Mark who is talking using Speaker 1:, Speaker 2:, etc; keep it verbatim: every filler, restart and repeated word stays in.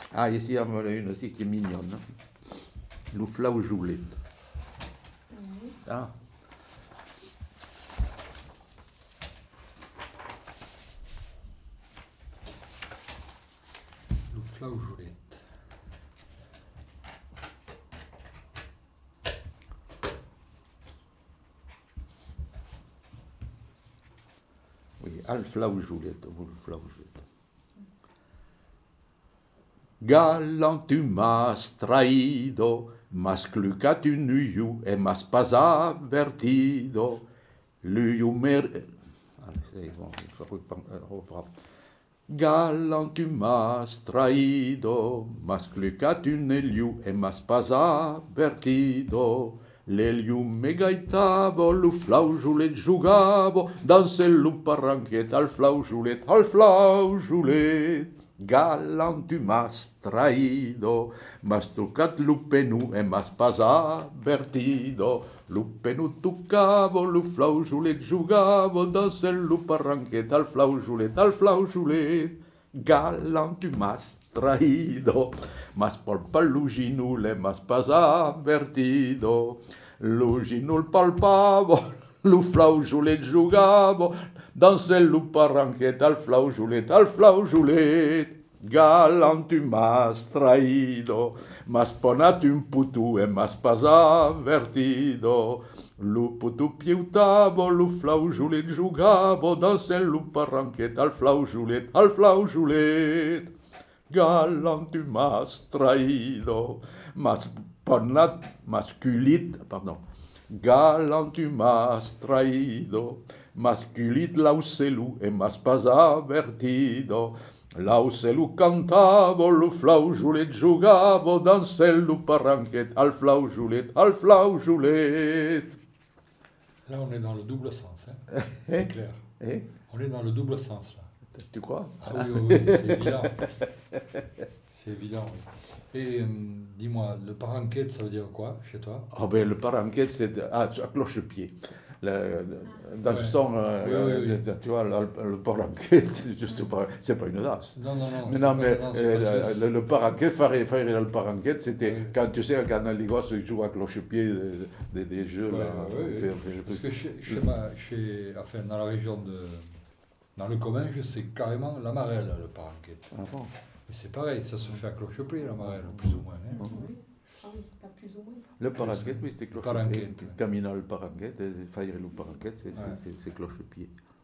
Speaker 1: Ah, ici, on en a une aussi qui est mignonne. Le flaujoulet. Ah.
Speaker 2: Le flaujoulet.
Speaker 1: Oui, al flaujoulet, ou le flaujoulet. Galant tu m'has traído, mas clucat un nuiu e m'has pas avertido. Luiu mer... Allez, c'est bon, il faut reprendre. Galant tu m'has traído, mas clucat un liu e m'has pas avertido. L'eliu me gaitavo, lo flaujoulet jugavo, dans el parranquet al flaujoulet, al flaujoulet. Galant tu m'has traído, m'has tocat lupenu e m'has pas avertido. Lupenu tocavo, lo flaujoulet jugavo, dans el parranquet al flaujoulet, al flaujoulet. Galant tu m'has traído, mas palpa luginul e m'has pas avertido. Luginul palpavo, lo flaujoulet jugavo, dans el parranquet al flaujoulet, al flaujoulet. Galant tu m'has traído, m'has ponat un putu e m'has pas avertido. Lo putu piutavo, lo flaujoulet jugavo, dans el parranquet al flaujoulet, al flaujoulet. Galant tu m'has traído, m'has ponat, m'has culit, pardon. Galant tu m'has traído, m'has culit l'aucelu e m'has pas avertido. L'aucelu cantavo, lo flaujoulet jugavo, dans el parranquet al flaujoulet, al flaujoulet.
Speaker 2: Là, on est dans le double sens, hein. C'est clair.
Speaker 1: Eh?
Speaker 2: On est dans le double sens, là.
Speaker 1: Tu crois?
Speaker 2: Ah oui, oui, oui, c'est évident. C'est évident, oui. Et euh, dis-moi, le parranquet, ça veut dire quoi chez toi?
Speaker 1: Ah ben, le parranquet, c'est de- ah, à cloche-pied. Le- dans
Speaker 2: Ouais.
Speaker 1: le son, euh,
Speaker 2: Oui, oui, oui.
Speaker 1: de- tu vois, le, le parranquet, c'est juste pas, c'est pas une danse.
Speaker 2: Non, non, non.
Speaker 1: Mais
Speaker 2: c'est
Speaker 1: non,
Speaker 2: pas-
Speaker 1: mais
Speaker 2: non, c'est
Speaker 1: euh,
Speaker 2: parce que
Speaker 1: le, le parranquet, faire, faire le parranquet, c'était
Speaker 2: Oui.
Speaker 1: quand tu sais, quand les gosses jouent à cloche-pied des, des, des jeux,
Speaker 2: Ouais,
Speaker 1: là,
Speaker 2: ouais, ouais,
Speaker 1: on fait-
Speaker 2: ouais.
Speaker 1: on fait le
Speaker 2: Parce
Speaker 1: truc.
Speaker 2: que chez, chez ma, chez, enfin, dans la région de... Dans le Comminges, c'est carrément la marelle, le parranquet.
Speaker 1: Ah bon?
Speaker 2: Et c'est pareil, ça se fait à cloche-pied, la marelle, plus ou moins. Hein.
Speaker 3: Oui. Ah oui, pas plus ou moins.
Speaker 1: Le parranquet, oui, c'était
Speaker 2: Le parranquet,
Speaker 1: cloche-pied.
Speaker 2: ouais.
Speaker 1: Terminant le parranquet, faire le parranquet, c'est
Speaker 2: Ouais.
Speaker 1: c'est- c'est cloche-pied.